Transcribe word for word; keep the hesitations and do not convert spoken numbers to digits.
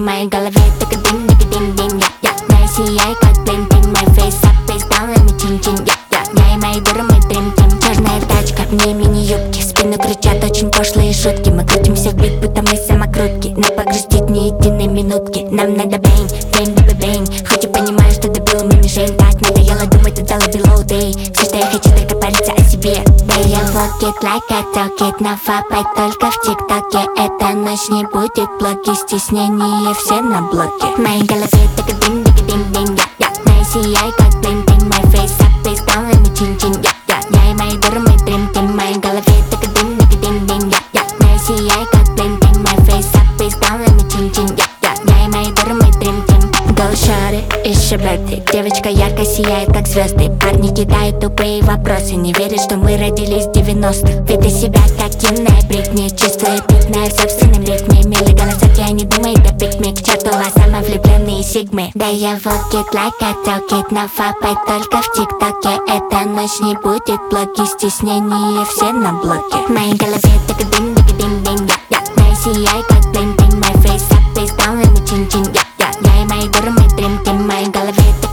моей голове так и дым, так и дым, дым. Я, я, я сияй как блин-блин. My face up, face down, let me чин-чин. Я, я, я и мои дуры, мы дрим-тим. Черная тачка, мне мини-юбки. В спину кричат очень пошлые шутки. Мы крутимся в бит, будто мы самокрутки. Но погрустить ни единой минутки. Нам надо бейн, бейн, бэбэ, бейн. Хоть и понимаю, что добил мне мишень. Так надоело думать, ты дала below day. Все, что я хочу, только париться о себе. Да я walk it like I talk it. Нафапай только в тиктоке. Эта ночь не будет блоки. Стеснение все на блоке. В моей голове так и дым, так и дым, дым. Я, я, я сияй как блин-блин. My face up, face down, let me чин-чин. Я, я, я и мои дуры, мы дрим-тим. В моей голове так и дым, так и дым, дым. Я, я, я сияй как блин-блин. My face up, face down, let me чин-чин. Я, я, я и мои дуры, мы дрим-тим. Go shawty, it's your birthday. Девочка ярко сияет, как звезды. Парни кидают тупые вопросы. Не верят, что мы родились в девяностых. Веди себя, как юная Бритни. Чувствую пикная в собственном ритме. Милый голосок, я не думаю, да пикми. К черту вас самовлюбленные сигмы. Да я walk it like I talk it. Нафапай только в тиктоке. Эта ночь не будет блоки. Стеснение все на блоке. В моей голове так и дым, так и дым, дым. Я, я, я сияй как блин-блин. My face up, face down, let me чин-чин. Я, я, я и мои дуры, мы дрим-тим. В моей голове так